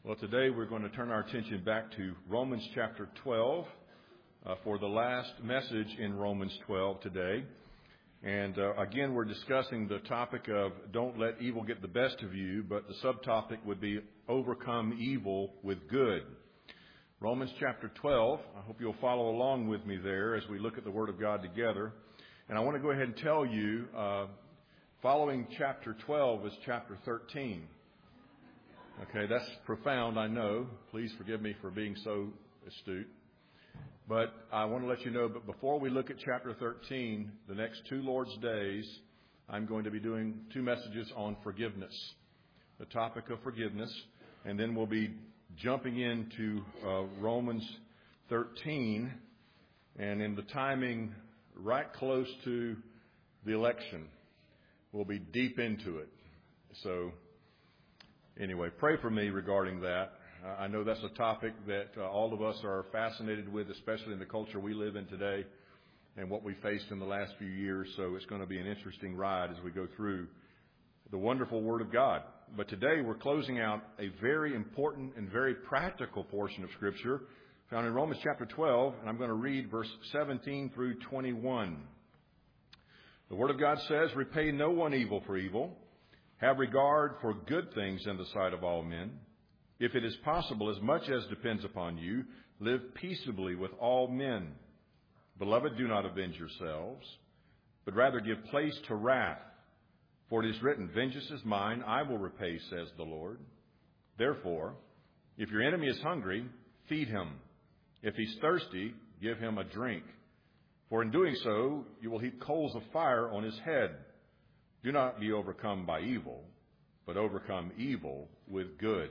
Well, today we're going to turn our attention back to Romans chapter 12 for the last message in Romans 12 today. And again, we're discussing the topic of don't let evil get the best of you, but the subtopic would be overcome evil with good. Romans chapter 12, I hope you'll follow along with me there as we look at the Word of God together. And I want to go ahead and tell you, following chapter 12 is chapter 13. Okay, that's profound, I know. Please forgive me for being so astute. But I want to let you know, but before we look at chapter 13, the next two Lord's Days, I'm going to be doing two messages on forgiveness, the topic of forgiveness, and then we'll be jumping into Romans 13, and in the timing right close to the election, we'll be deep into it. So anyway, pray for me regarding that. I know that's a topic that all of us are fascinated with, especially in the culture we live in today and what we faced in the last few years. So it's going to be an interesting ride as we go through the wonderful Word of God. But today we're closing out a very important and very practical portion of Scripture found in Romans chapter 12, and I'm going to read verse 17 through 21. The Word of God says, "Repay no one evil for evil. Have regard for good things in the sight of all men. If it is possible, as much as depends upon you, live peaceably with all men. Beloved, do not avenge yourselves, but rather give place to wrath. For it is written, 'Vengeance is mine, I will repay, says the Lord.' Therefore, if your enemy is hungry, feed him. If he's thirsty, give him a drink. For in doing so, you will heap coals of fire on his head. Do not be overcome by evil, but overcome evil with good."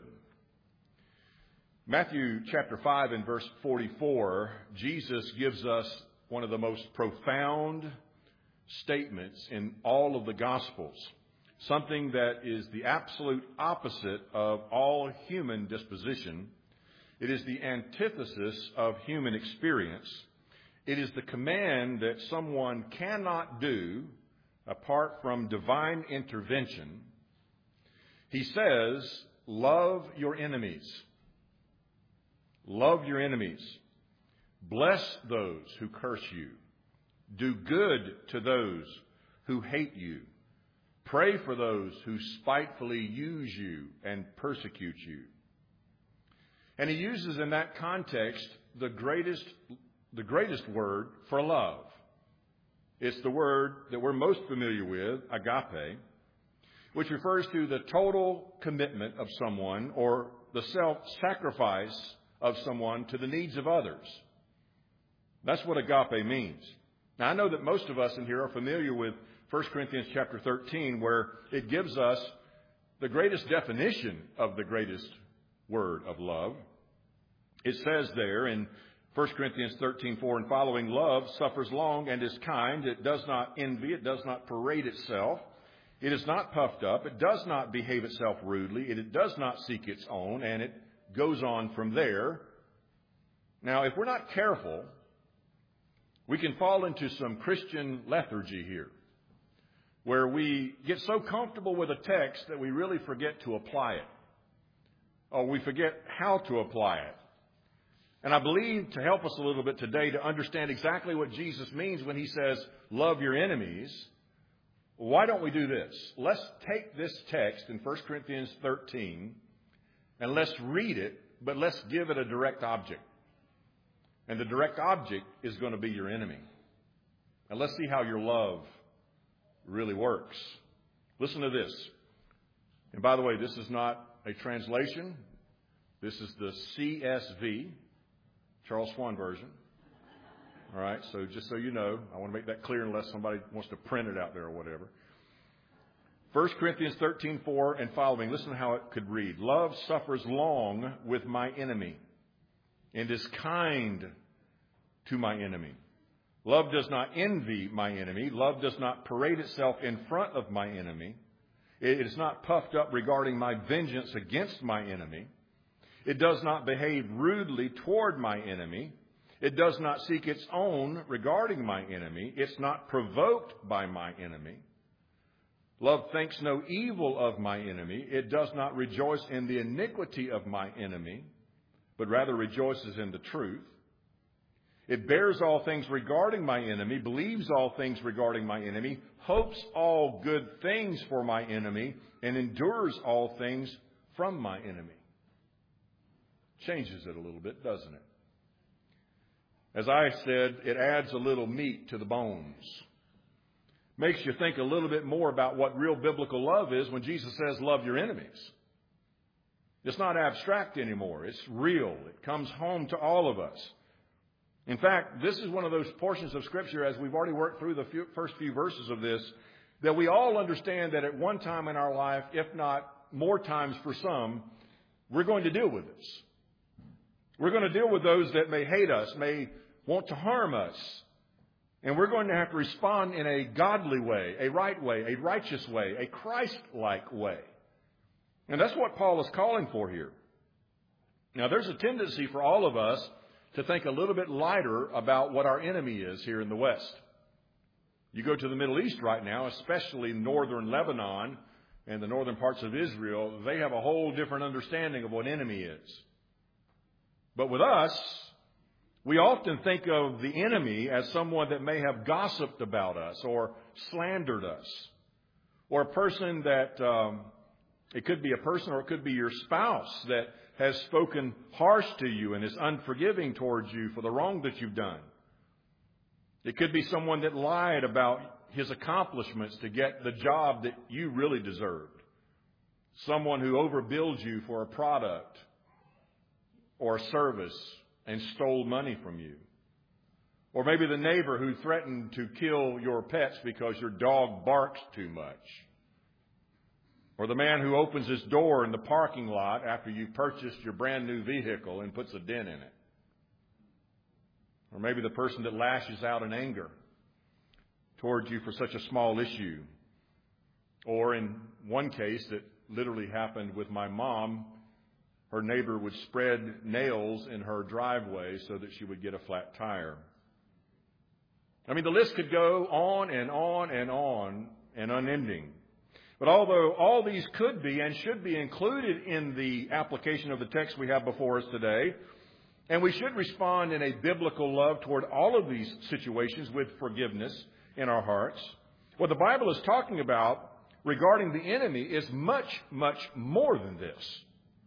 Matthew chapter 5 and verse 44, Jesus gives us one of the most profound statements in all of the Gospels, something that is the absolute opposite of all human disposition. It is the antithesis of human experience. It is the command that someone cannot do apart from divine intervention. He says, love your enemies. Love your enemies. Bless those who curse you. Do good to those who hate you. Pray for those who spitefully use you and persecute you. And he uses in that context the greatest word for love. It's the word that we're most familiar with, agape, which refers to the total commitment of someone or the self-sacrifice of someone to the needs of others. That's what agape means. Now, I know that most of us in here are familiar with 1 Corinthians chapter 13, where it gives us the greatest definition of the greatest word of love. It says there in 1 Corinthians 13:4 and following, "Love suffers long and is kind. It does not envy. It does not parade itself. It is not puffed up. It does not behave itself rudely. It does not seek its own." And it goes on from there. Now, if we're not careful, we can fall into some Christian lethargy here, where we get so comfortable with a text that we really forget to apply it, or we forget how to apply it. And I believe to help us a little bit today to understand exactly what Jesus means when he says, love your enemies, why don't we do this? Let's take this text in 1 Corinthians 13 and let's read it, but let's give it a direct object. And the direct object is going to be your enemy. And let's see how your love really works. Listen to this. And by the way, this is not a translation. This is the CSV, Charles Swan version. All right, so just so you know, I want to make that clear unless somebody wants to print it out there or whatever. 1 Corinthians 13:4 and following, listen to how it could read. "Love suffers long with my enemy and is kind to my enemy. Love does not envy my enemy. Love does not parade itself in front of my enemy. It is not puffed up regarding my vengeance against my enemy. It does not behave rudely toward my enemy. It does not seek its own regarding my enemy. It's not provoked by my enemy, Love thinks no evil of my enemy. It does not rejoice in the iniquity of my enemy, but rather rejoices in the truth. It bears all things regarding my enemy, believes all things regarding my enemy, hopes all good things for my enemy, and endures all things from my enemy. Changes it a little bit, doesn't it? As I said, it adds a little meat to the bones. Makes you think a little bit more about what real biblical love is when Jesus says, love your enemies. It's not abstract anymore. It's real. It comes home to all of us. In fact, this is one of those portions of Scripture, as we've already worked through the first few verses of this, that we all understand that at one time in our life, if not more times for some, we're going to deal with this. We're going to deal with those that may hate us, may want to harm us. And we're going to have to respond in a godly way, a right way, a righteous way, a Christ-like way. And that's what Paul is calling for here. Now, there's a tendency for all of us to think a little bit lighter about what our enemy is here in the West. You go to the Middle East right now, especially northern Lebanon and the northern parts of Israel, they have a whole different understanding of what enemy is. But with us, we often think of the enemy as someone that may have gossiped about us or slandered us, or a person that, it could be a person or it could be your spouse that has spoken harsh to you and is unforgiving towards you for the wrong that you've done. It could be someone that lied about his accomplishments to get the job that you really deserved. Someone who overbilled you for a product or a service and stole money from you. Or maybe the neighbor who threatened to kill your pets because your dog barks too much. Or the man who opens his door in the parking lot after you've purchased your brand new vehicle and puts a dent in it. Or maybe the person that lashes out in anger towards you for such a small issue. Or in one case that literally happened with my mom, her neighbor would spread nails in her driveway so that she would get a flat tire. I mean, the list could go on and on and on and unending. But although all these could be and should be included in the application of the text we have before us today, and we should respond in a biblical love toward all of these situations with forgiveness in our hearts, what the Bible is talking about regarding the enemy is much, much more than this.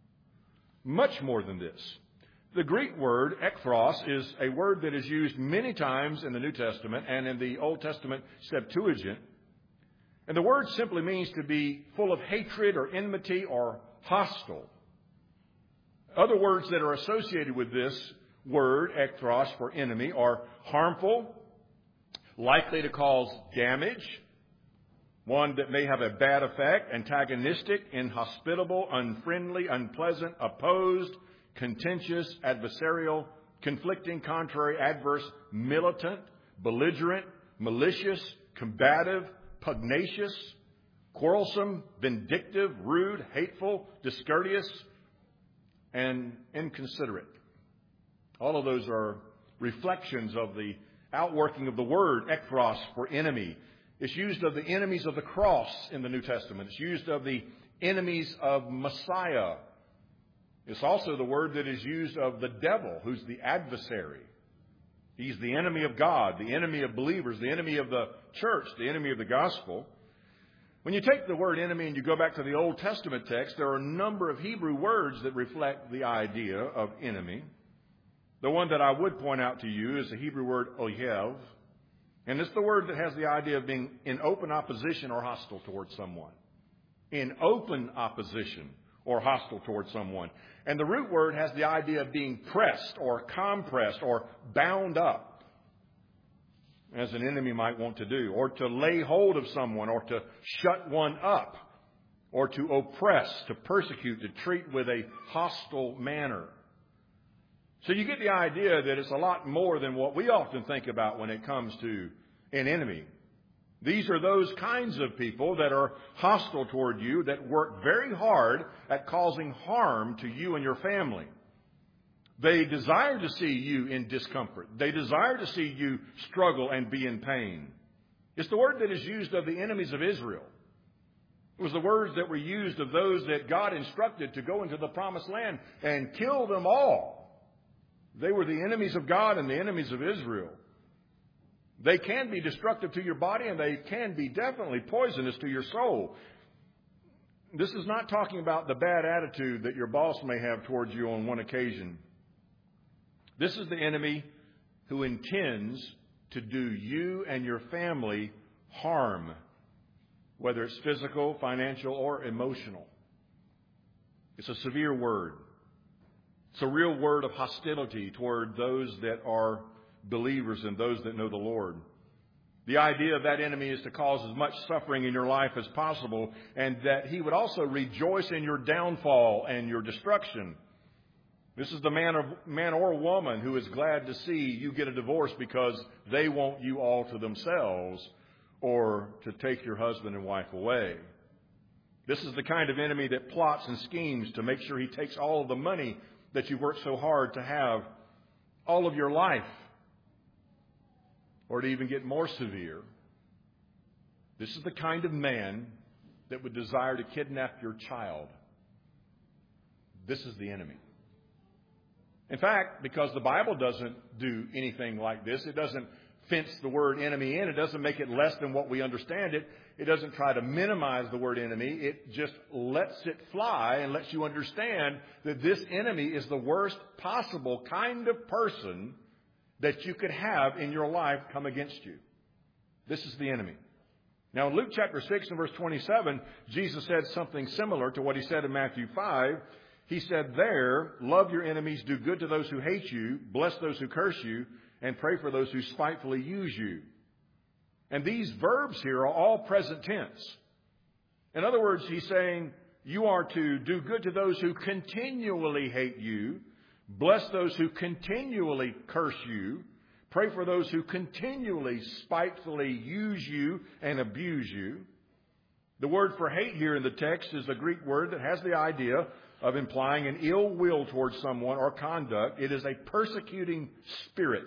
Much more than this. The Greek word, ekphros, is a word that is used many times in the New Testament and in the Old Testament Septuagint. And the word simply means to be full of hatred or enmity or hostile. Other words that are associated with this word, ekphros, for enemy, are harmful, likely to cause damage, one that may have a bad effect, antagonistic, inhospitable, unfriendly, unpleasant, opposed, contentious, adversarial, conflicting, contrary, adverse, militant, belligerent, malicious, combative, pugnacious, quarrelsome, vindictive, rude, hateful, discourteous, and inconsiderate. All of those are reflections of the outworking of the word ekphros for enemy. It's used of the enemies of the cross in the New Testament. It's used of the enemies of Messiah. It's also the word that is used of the devil, who's the adversary. He's the enemy of God, the enemy of believers, the enemy of the church, the enemy of the gospel. When you take the word enemy and you go back to the Old Testament text, there are a number of Hebrew words that reflect the idea of enemy. The one that I would point out to you is the Hebrew word oyev. And it's the word that has the idea of being in open opposition or hostile towards someone. In open opposition or hostile towards someone. And the root word has the idea of being pressed or compressed or bound up, as an enemy might want to do, or to lay hold of someone, or to shut one up, or to oppress, to persecute, to treat with a hostile manner. So you get the idea that it's a lot more than what we often think about when it comes to an enemy. These are those kinds of people that are hostile toward you, that work very hard at causing harm to you and your family. They desire to see you in discomfort. They desire to see you struggle and be in pain. It's the word that is used of the enemies of Israel. It was the words that were used of those that God instructed to go into the promised land and kill them all. They were the enemies of God and the enemies of Israel. They can be destructive to your body, and they can be definitely poisonous to your soul. This is not talking about the bad attitude that your boss may have towards you on one occasion. This is the enemy who intends to do you and your family harm, whether it's physical, financial, or emotional. It's a severe word. It's a real word of hostility toward those that are believers and those that know the Lord. The idea of that enemy is to cause as much suffering in your life as possible, and that he would also rejoice in your downfall and your destruction. This is the man or woman who is glad to see you get a divorce because they want you all to themselves, or to take your husband and wife away. This is the kind of enemy that plots and schemes to make sure he takes all of the money that you worked so hard to have, all of your life. Or to even get more severe, this is the kind of man that would desire to kidnap your child. This is the enemy. In fact, because the Bible doesn't do anything like this, it doesn't fence the word enemy in, it doesn't make it less than what we understand it, it doesn't try to minimize the word enemy, it just lets it fly and lets you understand that this enemy is the worst possible kind of person that you could have in your life come against you. This is the enemy. Now, in Luke chapter 6 and verse 27, Jesus said something similar to what he said in Matthew 5. He said there, love your enemies, do good to those who hate you, bless those who curse you, and pray for those who spitefully use you. And these verbs here are all present tense. In other words, he's saying you are to do good to those who continually hate you, bless those who continually curse you. Pray for those who continually spitefully use you and abuse you. The word for hate here in the text is a Greek word that has the idea of implying an ill will towards someone or conduct. It is a persecuting spirit.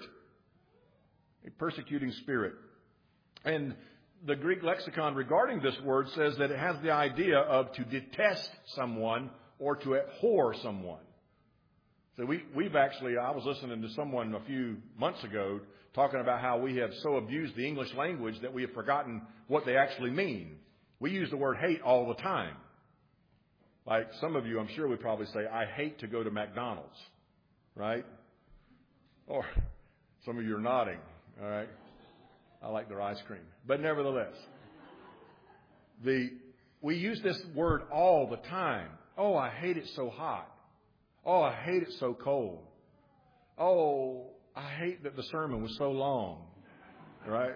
A persecuting spirit. And the Greek lexicon regarding this word says that it has the idea of to detest someone or to abhor someone. So we've actually, I was listening to someone a few months ago talking about how we have so abused the English language that we have forgotten what they actually mean. We use the word hate all the time. Like some of you, I'm sure would probably say, I hate to go to McDonald's, right? Or some of you are nodding, all right? I like their ice cream. But nevertheless, we use this word all the time. Oh, I hate it so hot. Oh, I hate it so cold. Oh, I hate that the sermon was so long, right?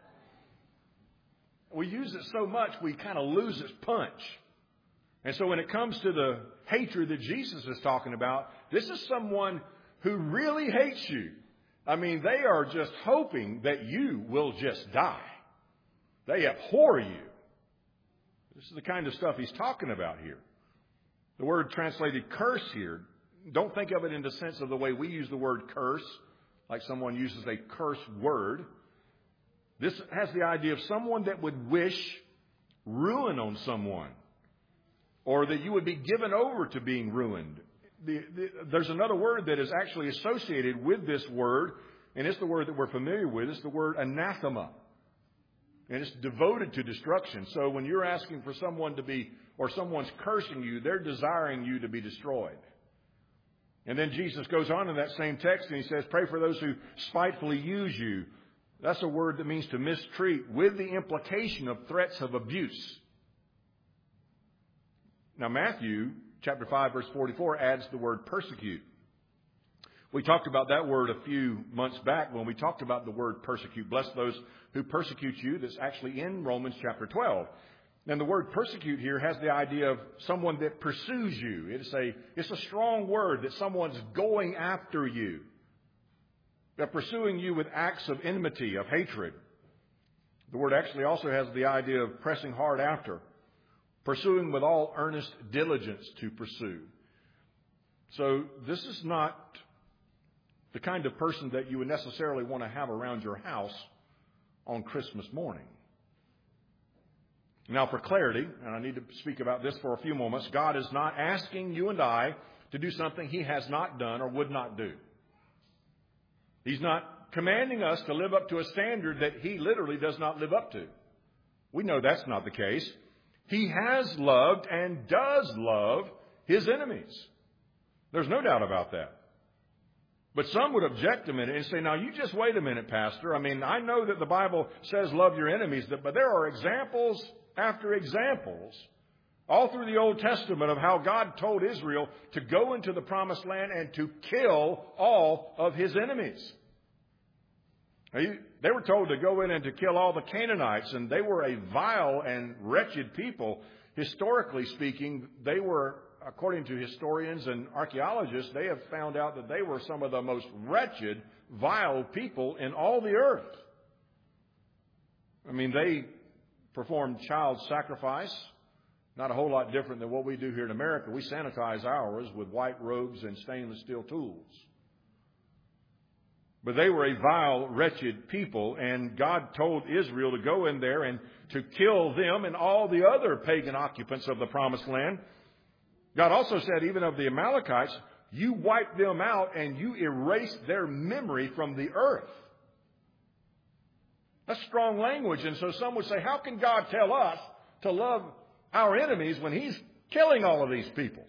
We use it so much we kind of lose its punch. And so when it comes to the hatred that Jesus is talking about, this is someone who really hates you. I mean, they are just hoping that you will just die. They abhor you. This is the kind of stuff he's talking about here. The word translated curse here, don't think of it in the sense of the way we use the word curse, like someone uses a curse word. This has the idea of someone that would wish ruin on someone, or that you would be given over to being ruined. There's another word that is actually associated with this word, and it's the word that we're familiar with. It's the word anathema. And it's devoted to destruction. So when you're asking for someone to be, or someone's cursing you, they're desiring you to be destroyed. And then Jesus goes on in that same text and he says, pray for those who spitefully use you. That's a word that means to mistreat, with the implication of threats of abuse. Now Matthew chapter 5 verse 44 adds the word persecute. We talked about that word a few months back when we talked about the word persecute. Bless those who persecute you. That's actually in Romans chapter 12. And the word persecute here has the idea of someone that pursues you. It's a strong word that someone's going after you. They're pursuing you with acts of enmity, of hatred. The word actually also has the idea of pressing hard after. Pursuing with all earnest diligence to pursue. So this is not the kind of person that you would necessarily want to have around your house on Christmas morning. Now, for clarity, and I need to speak about this for a few moments, God is not asking you and I to do something He has not done or would not do. He's not commanding us to live up to a standard that He literally does not live up to. We know that's not the case. He has loved and does love His enemies. There's no doubt about that. But some would object a minute and say, now you just wait a minute, Pastor. I mean, I know that the Bible says love your enemies, but there are examples after examples all through the Old Testament of how God told Israel to go into the Promised Land and to kill all of His enemies. They were told to go in and to kill all the Canaanites, and they were a vile and wretched people. Historically speaking, they were, according to historians and archaeologists, they have found out that they were some of the most wretched, vile people in all the earth. I mean, they performed child sacrifice, not a whole lot different than what we do here in America. We sanitize ours with white robes and stainless steel tools. But they were a vile, wretched people, and God told Israel to go in there and to kill them and all the other pagan occupants of the Promised Land. God also said, even of the Amalekites, you wipe them out and you erase their memory from the earth. That's strong language. And so some would say, how can God tell us to love our enemies when He's killing all of these people?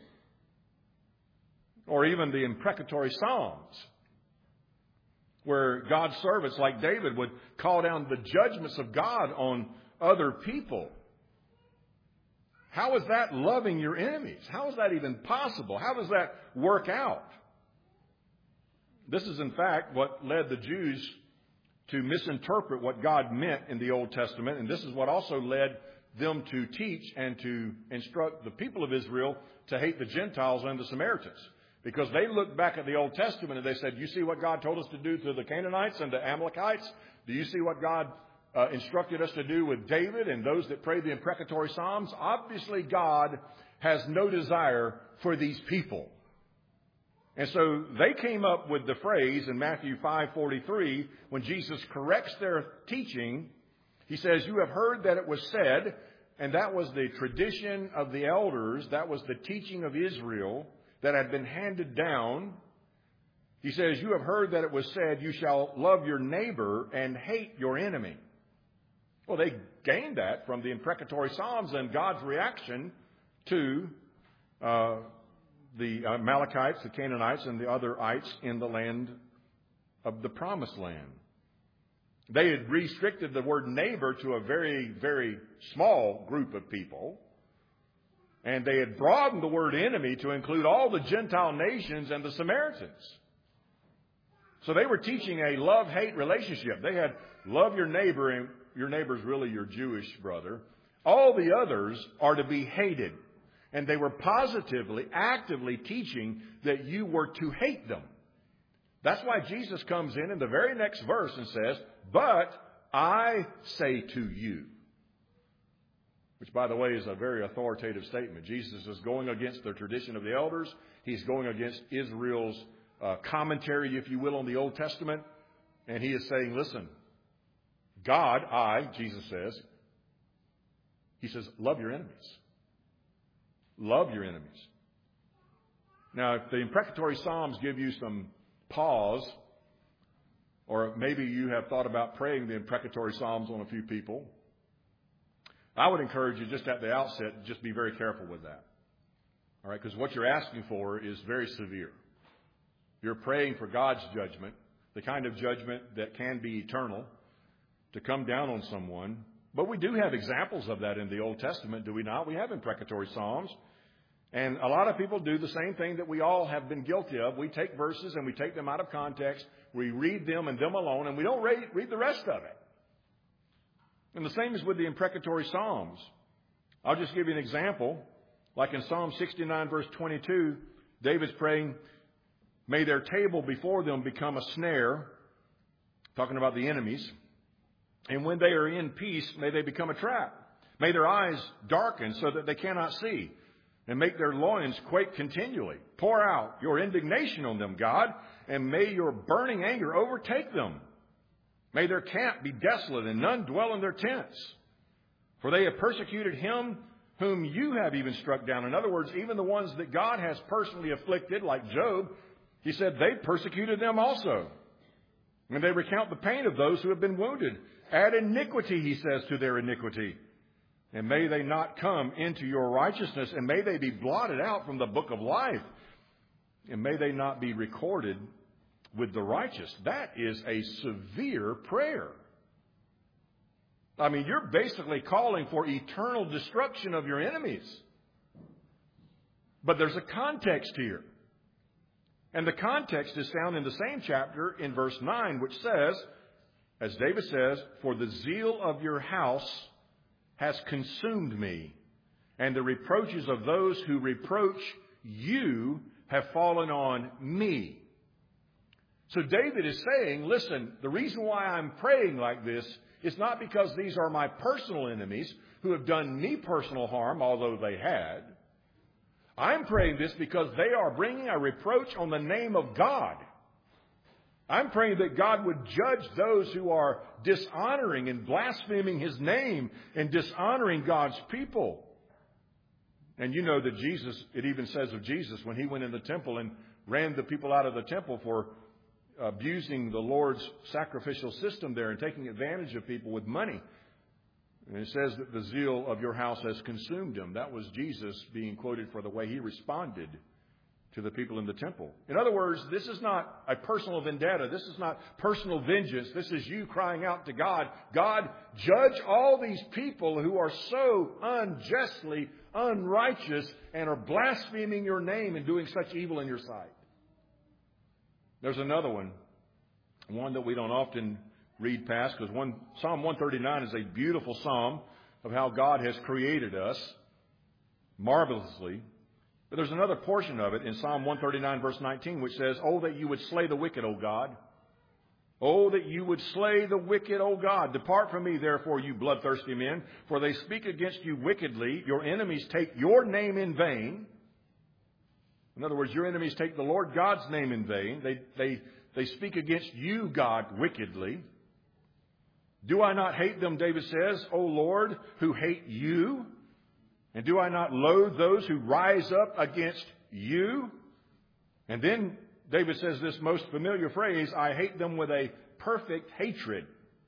Or even the imprecatory Psalms, where God's servants like David would call down the judgments of God on other people. How is that loving your enemies? How is that even possible? How does that work out? This is, in fact, what led the Jews to misinterpret what God meant in the Old Testament. And this is what also led them to teach and to instruct the people of Israel to hate the Gentiles and the Samaritans. Because they looked back at the Old Testament and they said, you see what God told us to do to the Canaanites and the Amalekites? Do you see what God instructed us to do with David and those that prayed the imprecatory Psalms? Obviously, God has no desire for these people. And so they came up with the phrase in Matthew 5:43, when Jesus corrects their teaching, He says, you have heard that it was said, and that was the tradition of the elders, that was the teaching of Israel that had been handed down. He says, you have heard that it was said, you shall love your neighbor and hate your enemy. Well, they gained that from the imprecatory Psalms and God's reaction to the Amalekites, the Canaanites, and the other ites in the land of the Promised Land. They had restricted the word neighbor to a very, very small group of people. And they had broadened the word enemy to include all the Gentile nations and the Samaritans. So they were teaching a love-hate relationship. They had love your neighbor, and your neighbor's really your Jewish brother. All the others are to be hated. And they were positively, actively teaching that you were to hate them. That's why Jesus comes in the very next verse and says, but I say to you. Which, by the way, is a very authoritative statement. Jesus is going against the tradition of the elders. He's going against Israel's commentary, if you will, on the Old Testament. And He is saying, listen, God, Jesus says, He says, love your enemies. Love your enemies. Now, if the imprecatory Psalms give you some pause, or maybe you have thought about praying the imprecatory Psalms on a few people, I would encourage you just at the outset, just be very careful with that. All right, because what you're asking for is very severe. You're praying for God's judgment, the kind of judgment that can be eternal, to come down on someone. But we do have examples of that in the Old Testament, do we not? We have imprecatory Psalms. And a lot of people do the same thing that we all have been guilty of. We take verses and we take them out of context. We read them and them alone, and we don't read the rest of it. And the same is with the imprecatory Psalms. I'll just give you an example. Like in Psalm 69, verse 22, David's praying, may their table before them become a snare, talking about the enemies. And when they are in peace, may they become a trap. May their eyes darken so that they cannot see, and make their loins quake continually. Pour out your indignation on them, God, and may your burning anger overtake them. May their camp be desolate and none dwell in their tents. For they have persecuted him whom you have even struck down. In other words, even the ones that God has personally afflicted, like Job, he said they persecuted them also. And they recount the pain of those who have been wounded. Add iniquity, he says, to their iniquity. And may they not come into your righteousness, and may they be blotted out from the book of life, and may they not be recorded with the righteous. That is a severe prayer. I mean, you're basically calling for eternal destruction of your enemies. But there's a context here. And the context is found in the same chapter in verse 9, which says, as David says, for the zeal of your house has consumed me, and the reproaches of those who reproach you have fallen on me. So David is saying, listen, the reason why I'm praying like this is not because these are my personal enemies who have done me personal harm, although they had. I'm praying this because they are bringing a reproach on the name of God. I'm praying that God would judge those who are dishonoring and blaspheming His name and dishonoring God's people. And you know that Jesus, it even says of Jesus, when He went in the temple and ran the people out of the temple for abusing the Lord's sacrificial system there and taking advantage of people with money. And it says that the zeal of your house has consumed him. That was Jesus being quoted for the way He responded to the people in the temple. In other words, this is not a personal vendetta. This is not personal vengeance. This is you crying out to God, God, judge all these people who are so unjustly unrighteous and are blaspheming your name and doing such evil in your sight. There's another one that we don't often read past, because Psalm 139 is a beautiful psalm of how God has created us marvelously. But there's another portion of it in Psalm 139, verse 19, which says, oh, that you would slay the wicked, O God. Oh, that you would slay the wicked, O God. Depart from me, therefore, you bloodthirsty men, for they speak against you wickedly. Your enemies take your name in vain. In other words, your enemies take the Lord God's name in vain. They speak against you, God, wickedly. Do I not hate them, David says, O Lord, who hate you? And do I not loathe those who rise up against you? And then David says this most familiar phrase, I hate them with a perfect hatred.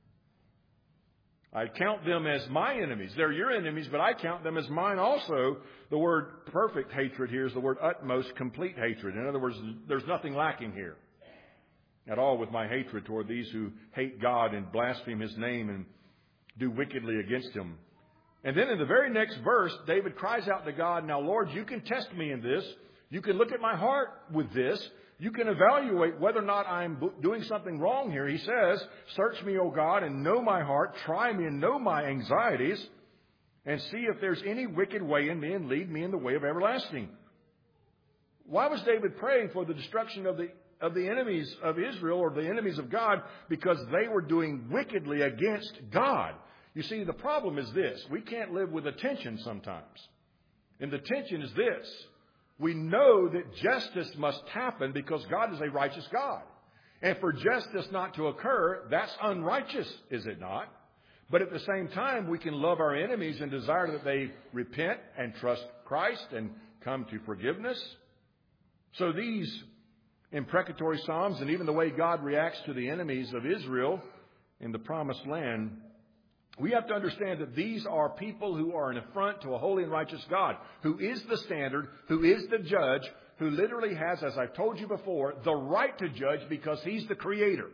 I count them as my enemies. They're your enemies, but I count them as mine also. The word perfect hatred here is the word utmost complete hatred. In other words, there's nothing lacking here at all with my hatred toward these who hate God and blaspheme His name and do wickedly against Him. And then in the very next verse, David cries out to God, now, Lord, you can test me in this. You can look at my heart with this. You can evaluate whether or not I'm doing something wrong here. He says, search me, O God, and know my heart. Try me and know my anxieties, and see if there's any wicked way in me, and lead me in the way of everlasting. Why was David praying for the destruction of the enemies of Israel, or the enemies of God? Because they were doing wickedly against God. You see, the problem is this. We can't live with a tension sometimes. And the tension is this. We know that justice must happen because God is a righteous God. And for justice not to occur, that's unrighteous, is it not? But at the same time, we can love our enemies and desire that they repent and trust Christ and come to forgiveness. So these imprecatory psalms, and even the way God reacts to the enemies of Israel in the promised land, we have to understand that these are people who are an affront to a holy and righteous God, who is the standard, who is the judge, who literally has, as I've told you before, the right to judge because He's the creator.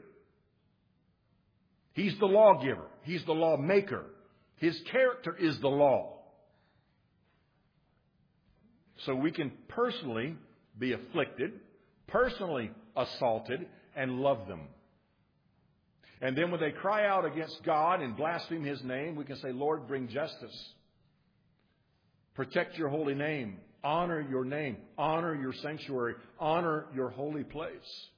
He's the lawgiver. He's the lawmaker. His character is the law. So we can personally be afflicted, personally assaulted, and love them. And then when they cry out against God and blaspheme His name, we can say, Lord, bring justice. Protect your holy name. Honor your name. Honor your sanctuary. Honor your holy place.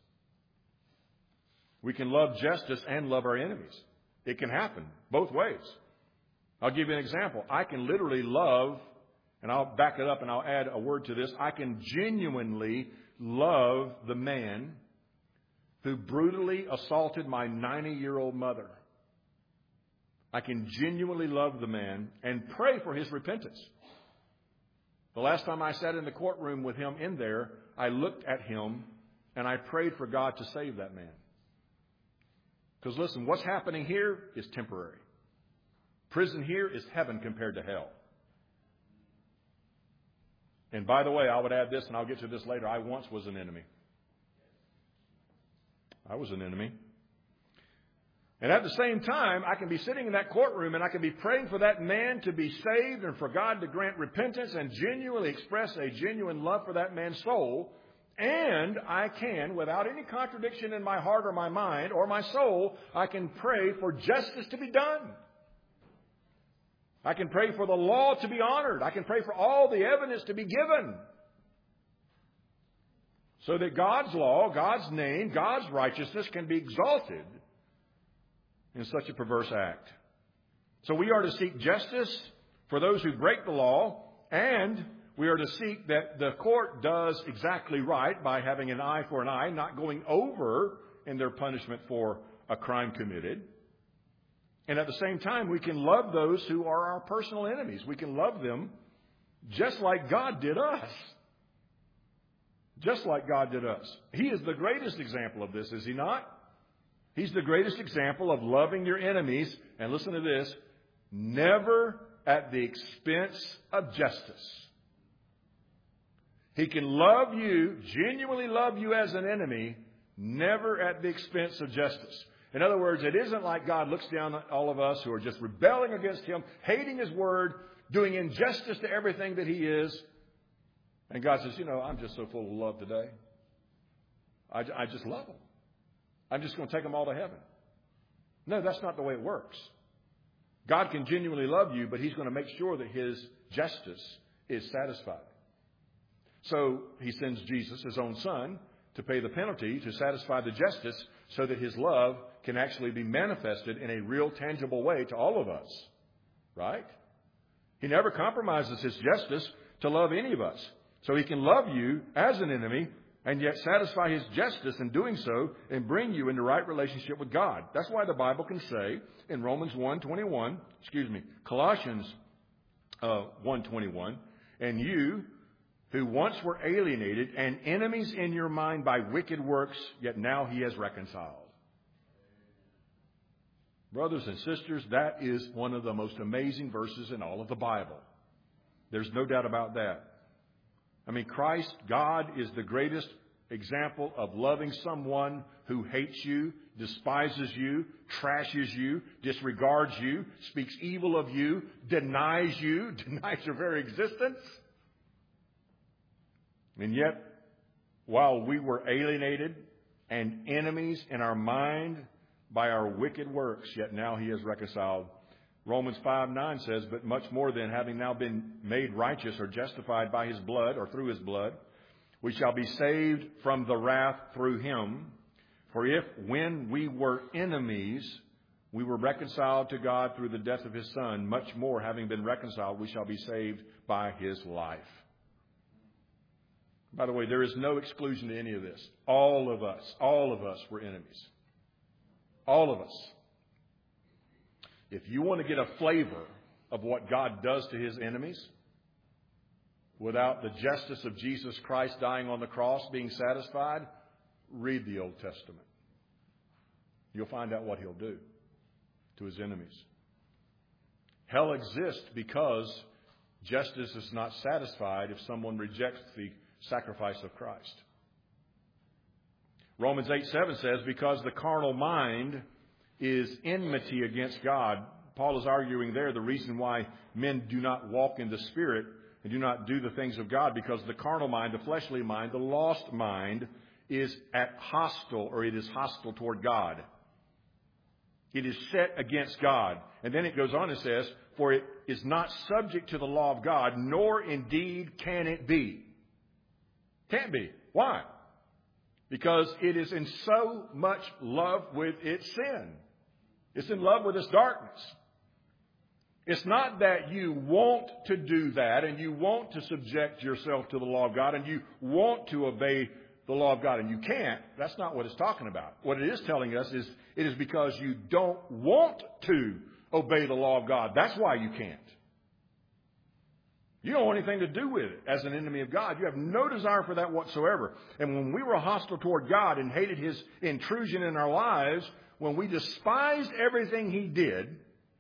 We can love justice and love our enemies. It can happen both ways. I'll give you an example. I can literally love, and I'll back it up and I'll add a word to this. I can genuinely love the man who brutally assaulted my 90-year-old mother. I can genuinely love the man and pray for his repentance. The last time I sat in the courtroom with him in there, I looked at him and I prayed for God to save that man. Because listen, what's happening here is temporary. Prison here is heaven compared to hell. And by the way, I would add this, and I'll get to this later. I once was an enemy. I was an enemy. And at the same time, I can be sitting in that courtroom and I can be praying for that man to be saved and for God to grant repentance and genuinely express a genuine love for that man's soul. And I can, without any contradiction in my heart or my mind or my soul, I can pray for justice to be done. I can pray for the law to be honored. I can pray for all the evidence to be given. So that God's law, God's name, God's righteousness can be exalted in such a perverse act. So we are to seek justice for those who break the law, and we are to seek that the court does exactly right by having an eye for an eye, not going over in their punishment for a crime committed. And at the same time, we can love those who are our personal enemies. We can love them just like God did us. Just like God did us. He is the greatest example of this, is he not? He's the greatest example of loving your enemies. And listen to this, never at the expense of justice. He can love you, genuinely love you as an enemy, never at the expense of justice. In other words, it isn't like God looks down at all of us who are just rebelling against him, hating his word, doing injustice to everything that he is. And God says, I'm just so full of love today. I just love them. I'm just going to take them all to heaven. No, that's not the way it works. God can genuinely love you, but he's going to make sure that his justice is satisfied. So he sends Jesus, his own son, to pay the penalty to satisfy the justice so that his love can actually be manifested in a real, tangible way to all of us. Right? He never compromises his justice to love any of us. So he can love you as an enemy and yet satisfy his justice in doing so and bring you into right relationship with God. That's why the Bible can say in Colossians 1:21, and you who once were alienated and enemies in your mind by wicked works, yet now he has reconciled. Brothers and sisters, that is one of the most amazing verses in all of the Bible. There's no doubt about that. I mean, Christ, God, is the greatest example of loving someone who hates you, despises you, trashes you, disregards you, speaks evil of you, denies your very existence. And yet, while we were alienated and enemies in our mind by our wicked works, yet now he has reconciled. Romans 5:9 says, but much more than having now been made righteous or justified by his blood or through his blood, we shall be saved from the wrath through him. For if when we were enemies, we were reconciled to God through the death of his son, much more having been reconciled, we shall be saved by his life. By the way, there is no exclusion to any of this. All of us were enemies. All of us. If you want to get a flavor of what God does to his enemies, without the justice of Jesus Christ dying on the cross being satisfied, read the Old Testament. You'll find out what he'll do to his enemies. Hell exists because justice is not satisfied if someone rejects the sacrifice of Christ. Romans 8:7 says, because the carnal mind is enmity against God. Paul is arguing there the reason why men do not walk in the Spirit and do not do the things of God, because the carnal mind, the fleshly mind, the lost mind is hostile toward God. It is set against God. And then it goes on and says, for it is not subject to the law of God, nor indeed can it be. Can't be. Why? Because it is in so much love with its sin. It's in love with its darkness. It's not that you want to do that and you want to subject yourself to the law of God and you want to obey the law of God and you can't. That's not what it's talking about. What it is telling us is it is because you don't want to obey the law of God. That's why you can't. You don't want anything to do with it as an enemy of God. You have no desire for that whatsoever. And when we were hostile toward God and hated His intrusion in our lives, when we despised everything He did,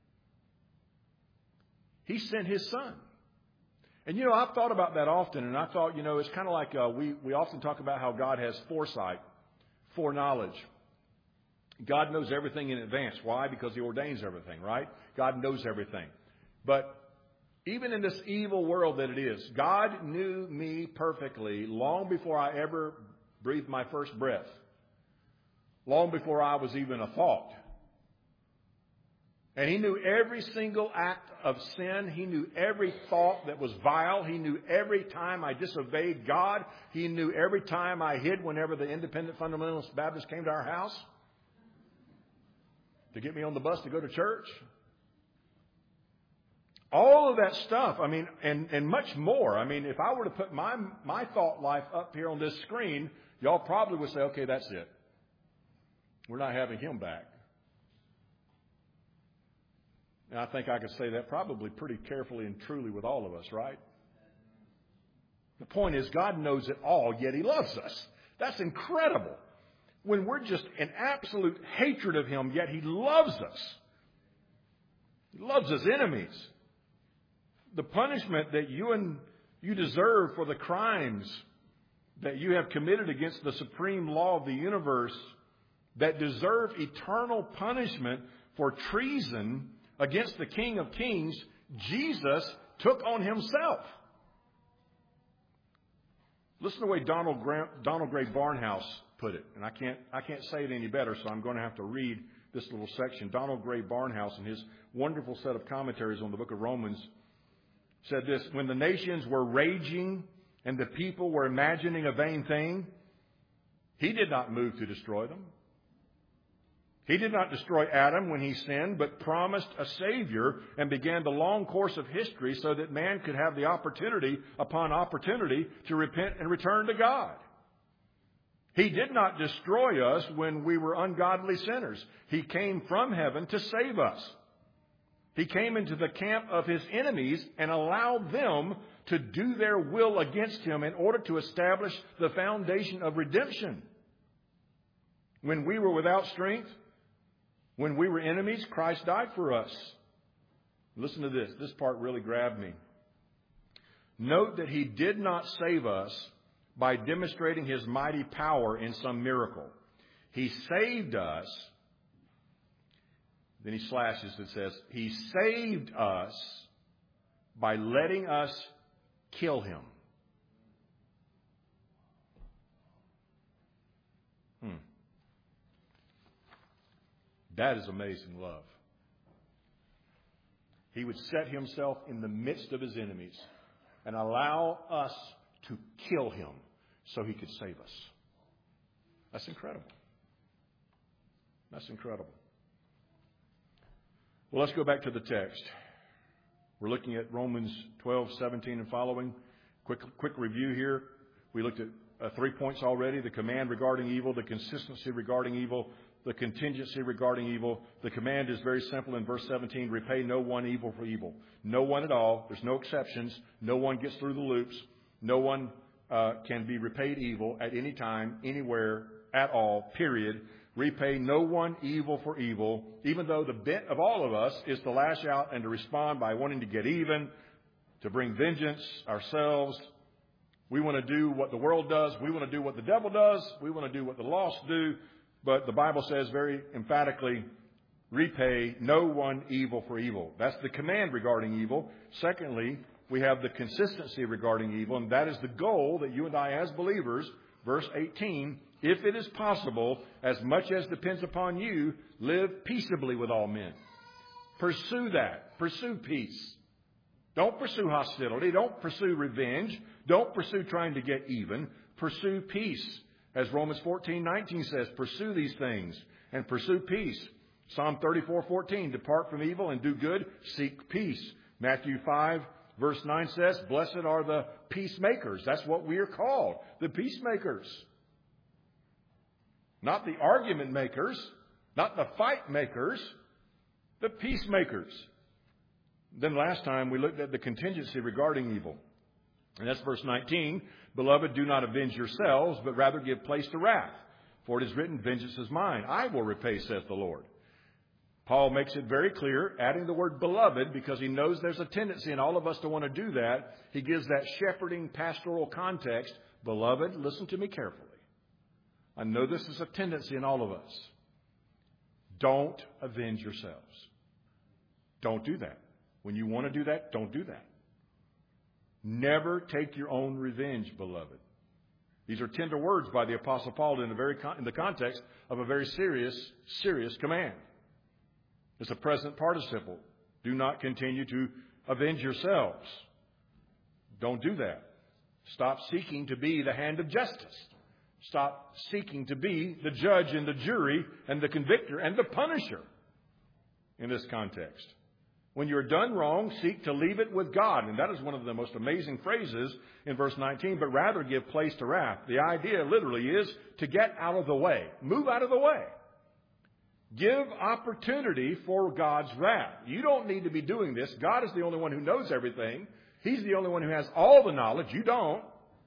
He sent His Son. And, I've thought about that often, and I thought, it's kind of like we often talk about how God has foresight, foreknowledge. God knows everything in advance. Why? Because He ordains everything, right? God knows everything. But even in this evil world that it is, God knew me perfectly long before I ever breathed my first breath, long before I was even a thought. And He knew every single act of sin. He knew every thought that was vile. He knew every time I disobeyed God. He knew every time I hid whenever the independent fundamentalist Baptists came to our house to get me on the bus to go to church. All of that stuff, and much more. If I were to put my thought life up here on this screen, y'all probably would say, okay, that's it. We're not having him back. And I think I could say that probably pretty carefully and truly with all of us, right? The point is, God knows it all, yet He loves us. That's incredible. When we're just in absolute hatred of Him, yet He loves us. He loves His enemies. The punishment that you deserve for the crimes that you have committed against the supreme law of the universe, that deserve eternal punishment for treason against the King of Kings, Jesus took on Himself. Listen to the way Donald Gray Barnhouse put it, and I can't say it any better, so I'm going to have to read this little section. Donald Gray Barnhouse, in his wonderful set of commentaries on the book of Romans, said this: when the nations were raging and the people were imagining a vain thing, He did not move to destroy them. He did not destroy Adam when he sinned, but promised a Savior and began the long course of history so that man could have the opportunity upon opportunity to repent and return to God. He did not destroy us when we were ungodly sinners. He came from heaven to save us. He came into the camp of His enemies and allowed them to do their will against Him in order to establish the foundation of redemption. When we were without strength, when we were enemies, Christ died for us. Listen to this. This part really grabbed me. Note that He did not save us by demonstrating His mighty power in some miracle. He saved us. Then he slashes and says, He saved us by letting us kill Him. That is amazing love. He would set Himself in the midst of His enemies and allow us to kill Him so He could save us. That's incredible. That's incredible. Well, let's go back to the text. We're looking at Romans 12:17 and following. Quick review here. We looked at 3 points already: the command regarding evil, the consistency regarding evil, the contingency regarding evil. The command is very simple in verse 17: repay no one evil for evil. No one at all. There's no exceptions. No one gets through the loops. No one can be repaid evil at any time, anywhere, at all, period. Repay no one evil for evil, even though the bent of all of us is to lash out and to respond by wanting to get even, to bring vengeance ourselves. We want to do what the world does. We want to do what the devil does. We want to do what the lost do. But the Bible says very emphatically, repay no one evil for evil. That's the command regarding evil. Secondly, we have the consistency regarding evil, and that is the goal that you and I as believers, verse 18, if it is possible, as much as depends upon you, live peaceably with all men. Pursue that. Pursue peace. Don't pursue hostility. Don't pursue revenge. Don't pursue trying to get even. Pursue peace. As Romans 14:19 says, pursue these things and pursue peace. Psalm 34:14, depart from evil and do good, seek peace. Matthew 5, verse 9 says, blessed are the peacemakers. That's what we are called, the peacemakers. Not the argument makers, not the fight makers, the peacemakers. Then last time we looked at the contingency regarding evil. And that's verse 19. Beloved, do not avenge yourselves, but rather give place to wrath. For it is written, vengeance is mine. I will repay, saith the Lord. Paul makes it very clear, adding the word beloved, because he knows there's a tendency in all of us to want to do that. He gives that shepherding pastoral context. Beloved, listen to me carefully. I know this is a tendency in all of us. Don't avenge yourselves. Don't do that. When you want to do that, don't do that. Never take your own revenge, beloved. These are tender words by the Apostle Paul in the context of a very serious command. It's a present participle. Do not continue to avenge yourselves. Don't do that. Stop seeking to be the hand of justice. Stop seeking to be the judge and the jury and the convictor and the punisher in this context. When you're done wrong, seek to leave it with God. And that is one of the most amazing phrases in verse 19, but rather give place to wrath. The idea literally is to get out of the way. Move out of the way. Give opportunity for God's wrath. You don't need to be doing this. God is the only one who knows everything. He's the only one who has all the knowledge. You don't.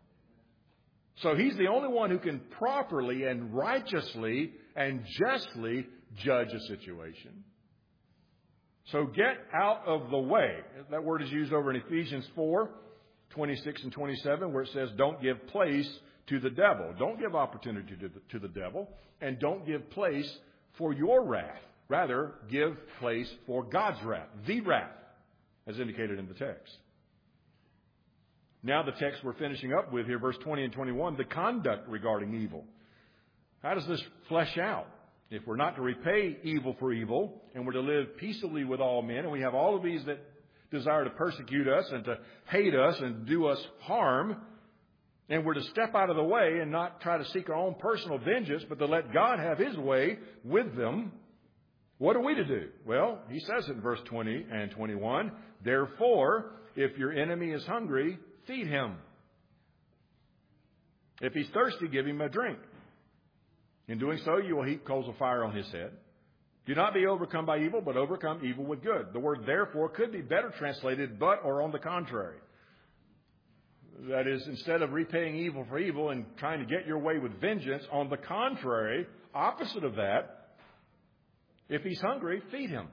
So He's the only one who can properly and righteously and justly judge a situation. So get out of the way. That word is used over in Ephesians 4, 26 and 27, where it says, don't give place to the devil. Don't give opportunity to the devil, and don't give place for your wrath. Rather, give place for God's wrath, the wrath, as indicated in the text. Now the text we're finishing up with here, verse 20 and 21, the conduct regarding evil. How does this flesh out? If we're not to repay evil for evil, and we're to live peaceably with all men, and we have all of these that desire to persecute us and to hate us and do us harm, and we're to step out of the way and not try to seek our own personal vengeance, but to let God have His way with them, what are we to do? Well, he says it in verse 20 and 21, therefore, if your enemy is hungry, feed him. If he's thirsty, give him a drink. In doing so, you will heap coals of fire on his head. Do not be overcome by evil, but overcome evil with good. The word therefore could be better translated but or on the contrary. That is, instead of repaying evil for evil and trying to get your way with vengeance, on the contrary, opposite of that, if he's hungry, feed him.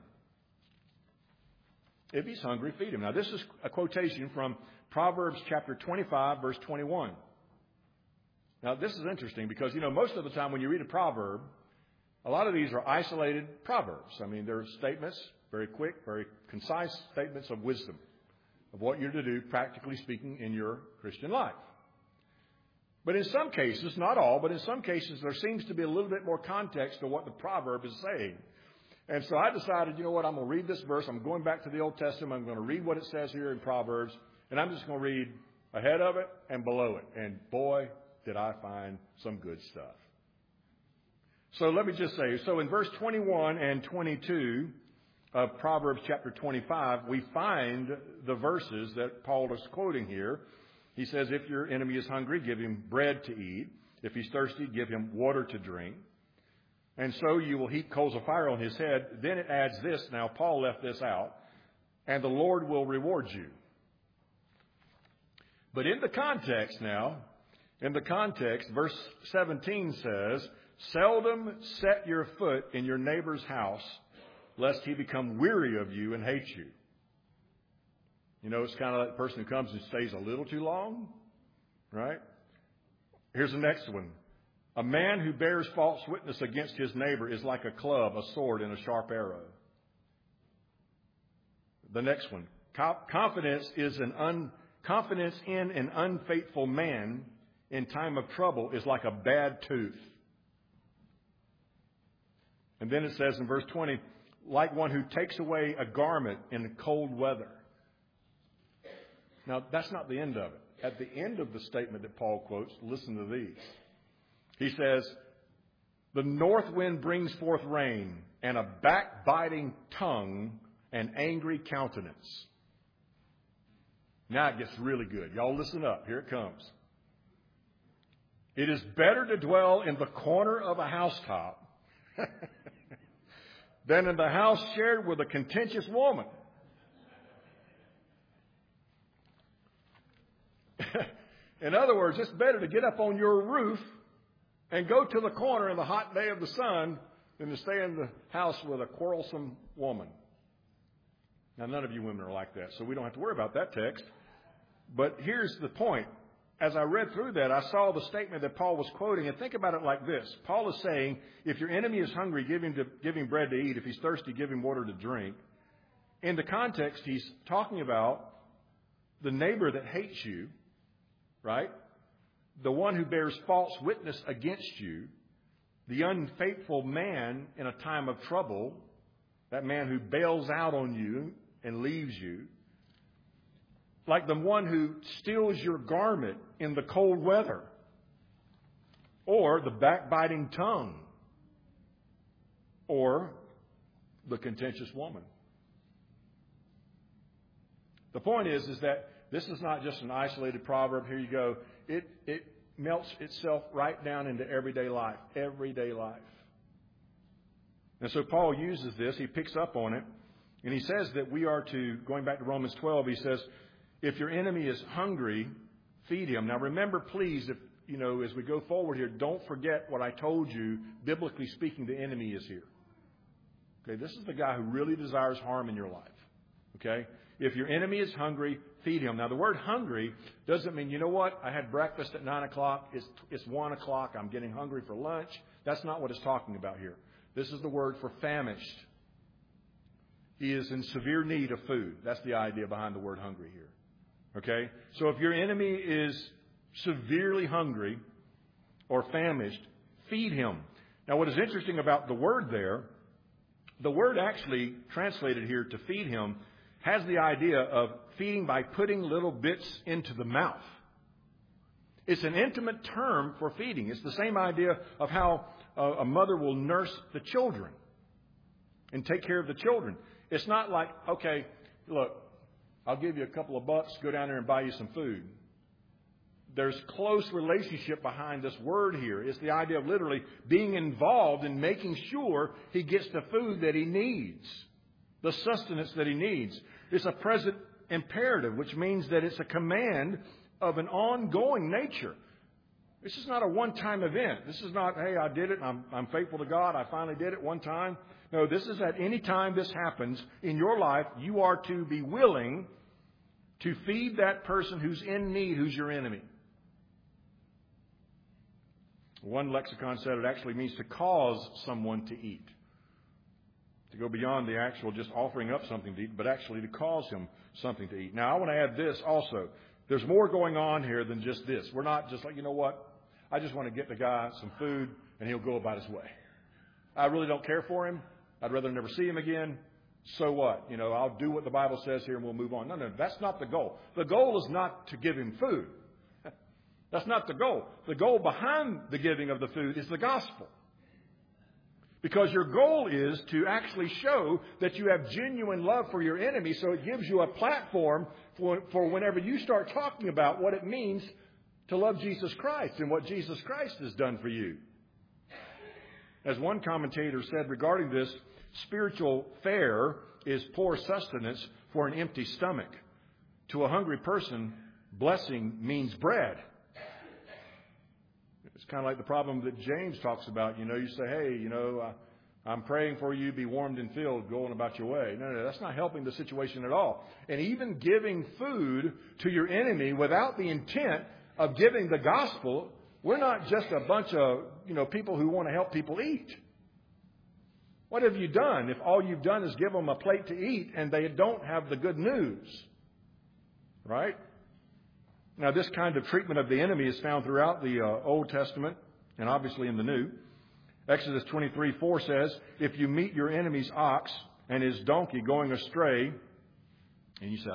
If he's hungry, feed him. Now, this is a quotation from Proverbs chapter 25, verse 21. Now, this is interesting because, most of the time when you read a proverb, a lot of these are isolated proverbs. I mean, they're statements, very quick, very concise statements of wisdom, of what you're to do, practically speaking, in your Christian life. But in some cases, not all, but in some cases, there seems to be a little bit more context to what the proverb is saying. And so I decided, I'm going to read this verse. I'm going back to the Old Testament. I'm going to read what it says here in Proverbs. And I'm just going to read ahead of it and below it. And boy, did I find some good stuff. So let me just say, so in verse 21 and 22 of Proverbs chapter 25, we find the verses that Paul is quoting here. He says, if your enemy is hungry, give him bread to eat. If he's thirsty, give him water to drink. And so you will heap coals of fire on his head. Then it adds this. Now, Paul left this out. And the Lord will reward you. But in the context now, verse 17 says, seldom set your foot in your neighbor's house, lest he become weary of you and hate you. It's kind of that person who comes and stays a little too long, right? Here's the next one. A man who bears false witness against his neighbor is like a club, a sword, and a sharp arrow. The next one. Confidence in an unfaithful man in time of trouble is like a bad tooth. And then it says in verse 20, like one who takes away a garment in cold weather. Now, that's not the end of it. At the end of the statement that Paul quotes, listen to these. He says, the north wind brings forth rain, and a backbiting tongue and angry countenance. Now it gets really good. Y'all listen up. Here it comes. It is better to dwell in the corner of a housetop than in the house shared with a contentious woman. In other words, it's better to get up on your roof and go to the corner in the hot day of the sun than to stay in the house with a quarrelsome woman. Now, none of you women are like that, so we don't have to worry about that text. But here's the point. As I read through that, I saw the statement that Paul was quoting, and think about it like this. Paul is saying, if your enemy is hungry, give him bread to eat. If he's thirsty, give him water to drink. In the context, he's talking about the neighbor that hates you, right? The one who bears false witness against you, the unfaithful man in a time of trouble, that man who bails out on you and leaves you, like the one who steals your garment in the cold weather, or the backbiting tongue, or the contentious woman. The point is that this is not just an isolated proverb. Here you go. It melts itself right down into everyday life. Everyday life. And so Paul uses this. He picks up on it. And he says that we are to, going back to Romans 12, he says, if your enemy is hungry, feed him. Now remember, please, if as we go forward here, don't forget what I told you. Biblically speaking, the enemy is here. Okay, this is the guy who really desires harm in your life. Okay? If your enemy is hungry, feed him. Now, the word hungry doesn't mean, you know what, I had breakfast at 9 o'clock, it's 1 o'clock, I'm getting hungry for lunch. That's not what it's talking about here. This is the word for famished. He is in severe need of food. That's the idea behind the word hungry here. Okay? So if your enemy is severely hungry or famished, feed him. Now, what is interesting about the word there, the word actually translated here to feed him has the idea of feeding by putting little bits into the mouth. It's an intimate term for feeding. It's the same idea of how a mother will nurse the children and take care of the children. It's not like, okay, look, I'll give you a couple of bucks, go down there and buy you some food. There's close relationship behind this word here. It's the idea of literally being involved in making sure he gets the food that he needs, the sustenance that he needs. It's a present imperative, which means that it's a command of an ongoing nature. This is not a one-time event. This is not, hey, I did it, I'm faithful to God, I finally did it one time. No, this is at any time this happens in your life, you are to be willing to feed that person who's in need, who's your enemy. One lexicon said it actually means to cause someone to eat. To go beyond the actual just offering up something to eat, but actually to cause him something to eat. Now, I want to add this also. There's more going on here than just this. We're not just like, you know what? I just want to get the guy some food and he'll go about his way. I really don't care for him. I'd rather never see him again. So what? I'll do what the Bible says here and we'll move on. No, that's not the goal. The goal is not to give him food. That's not the goal. The goal behind the giving of the food is the gospel. Because your goal is to actually show that you have genuine love for your enemy, so it gives you a platform for whenever you start talking about what it means to love Jesus Christ and what Jesus Christ has done for you. As one commentator said regarding this, spiritual fare is poor sustenance for an empty stomach. To a hungry person, blessing means bread. It's kind of like the problem that James talks about. You say, hey, I'm praying for you, be warmed and filled, going about your way. No, that's not helping the situation at all. And even giving food to your enemy without the intent of giving the gospel, we're not just a bunch of, people who want to help people eat. What have you done if all you've done is give them a plate to eat and they don't have the good news? Right? Now, this kind of treatment of the enemy is found throughout the Old Testament and obviously in the New. Exodus 23:4 says, if you meet your enemy's ox and his donkey going astray, and you say,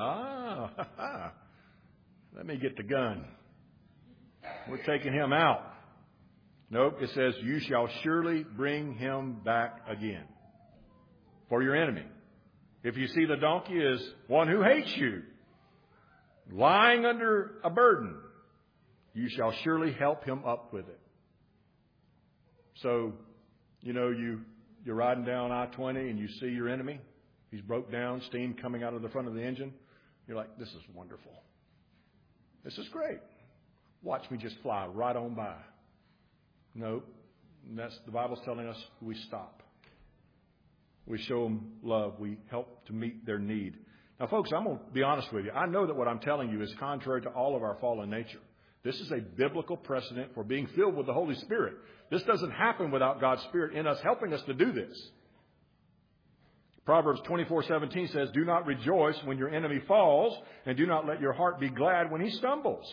let me get the gun. We're taking him out. Nope, it says, you shall surely bring him back again for your enemy. If you see the donkey as one who hates you, lying under a burden, you shall surely help him up with it. So, you you're riding down I-20 and you see your enemy. He's broke down, steam coming out of the front of the engine. You're like, this is wonderful. This is great. Watch me just fly right on by. No, the Bible's telling us we stop. We show them love. We help to meet their need. Now, folks, I'm going to be honest with you. I know that what I'm telling you is contrary to all of our fallen nature. This is a biblical precedent for being filled with the Holy Spirit. This doesn't happen without God's Spirit in us helping us to do this. Proverbs 24:17 says, do not rejoice when your enemy falls, and do not let your heart be glad when he stumbles.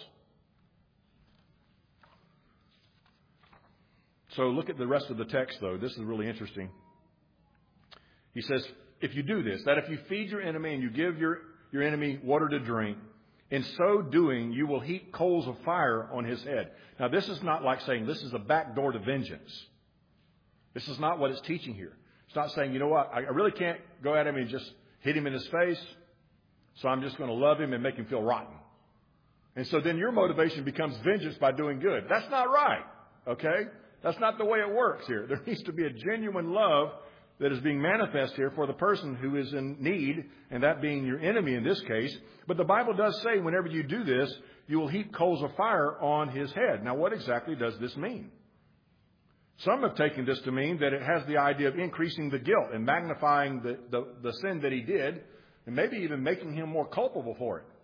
So look at the rest of the text, though. This is really interesting. He says, if you do this, that if you feed your enemy and you give your enemy water to drink, in so doing, you will heap coals of fire on his head. Now, this is not like saying this is a back door to vengeance. This is not what it's teaching here. It's not saying, you know what, I really can't go at him and just hit him in his face, so I'm just going to love him and make him feel rotten. And so then your motivation becomes vengeance by doing good. That's not right, okay? That's not the way it works here. There needs to be a genuine love that is being manifest here for the person who is in need, and that being your enemy in this case. But the Bible does say whenever you do this, you will heap coals of fire on his head. Now, what exactly does this mean? Some have taken this to mean that it has the idea of increasing the guilt and magnifying the sin that he did, and maybe even making him more culpable for it.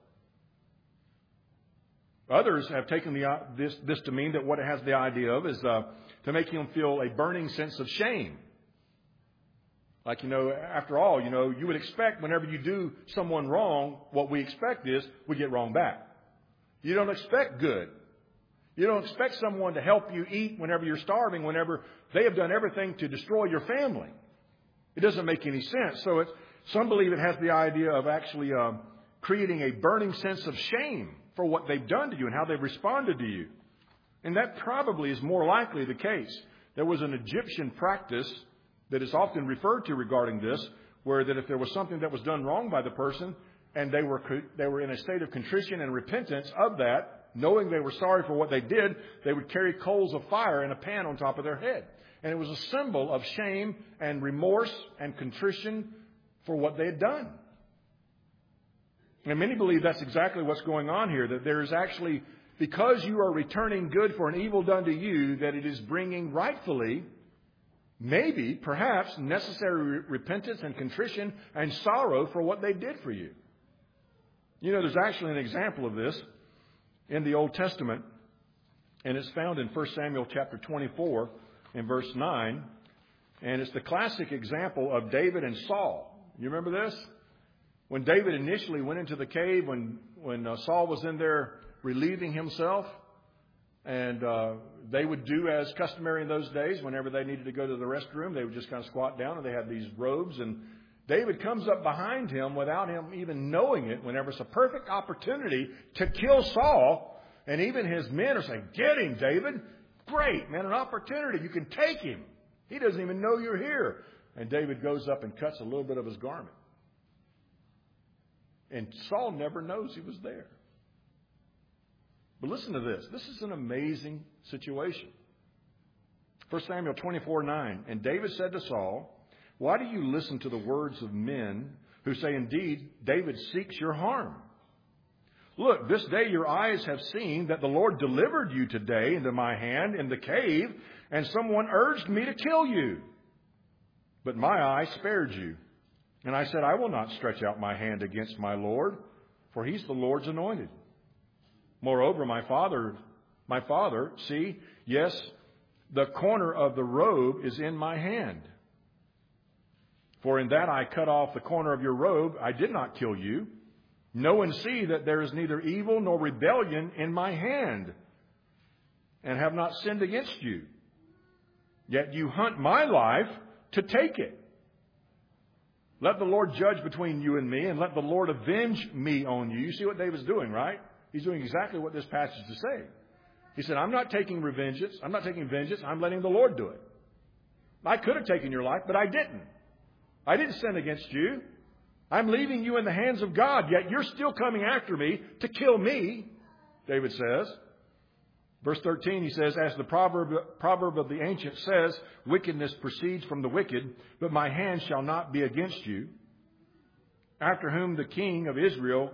Others have taken this to mean that what it has the idea of is to make him feel a burning sense of shame. Like, after all, you would expect whenever you do someone wrong, what we expect is we get wrong back. You don't expect good. You don't expect someone to help you eat whenever you're starving, whenever they have done everything to destroy your family. It doesn't make any sense. So some believe it has the idea of actually creating a burning sense of shame for what they've done to you and how they've responded to you. And that probably is more likely the case. There was an Egyptian practice that is often referred to regarding this, where that if there was something that was done wrong by the person and they were in a state of contrition and repentance of that, knowing they were sorry for what they did, they would carry coals of fire in a pan on top of their head. And it was a symbol of shame and remorse and contrition for what they had done. And many believe that's exactly what's going on here, that there is actually, because you are returning good for an evil done to you, that it is bringing rightfully, maybe, perhaps, necessary repentance and contrition and sorrow for what they did for you. There's actually an example of this in the Old Testament, and it's found in 1 Samuel chapter 24 and verse 9. And it's the classic example of David and Saul. You remember this? When David initially went into the cave, when Saul was in there relieving himself, and they would do as customary in those days. Whenever they needed to go to the restroom, they would just kind of squat down, and they had these robes. And David comes up behind him without him even knowing it, whenever it's a perfect opportunity to kill Saul. And even his men are saying, get him, David. Great, man, an opportunity. You can take him. He doesn't even know you're here. And David goes up and cuts a little bit of his garment. And Saul never knows he was there. But listen to this. This is an amazing situation. 1 Samuel 24:9. And David said to Saul, why do you listen to the words of men who say, indeed, David seeks your harm? Look, this day your eyes have seen that the Lord delivered you today into my hand in the cave, and someone urged me to kill you. But my eye spared you. And I said, I will not stretch out my hand against my Lord, for he's the Lord's anointed. Moreover, my father, see, yes, the corner of the robe is in my hand. For in that I cut off the corner of your robe, I did not kill you. Know and see that there is neither evil nor rebellion in my hand, and have not sinned against you. Yet you hunt my life to take it. Let the Lord judge between you and me, and let the Lord avenge me on you. You see what David's doing, right? He's doing exactly what this passage is saying. He said, I'm not taking vengeance. I'm letting the Lord do it. I could have taken your life, but I didn't. I didn't sin against you. I'm leaving you in the hands of God, yet you're still coming after me to kill me, David says. Verse 13, he says, as the proverb of the ancient says, wickedness proceeds from the wicked, but my hand shall not be against you. After whom the king of Israel,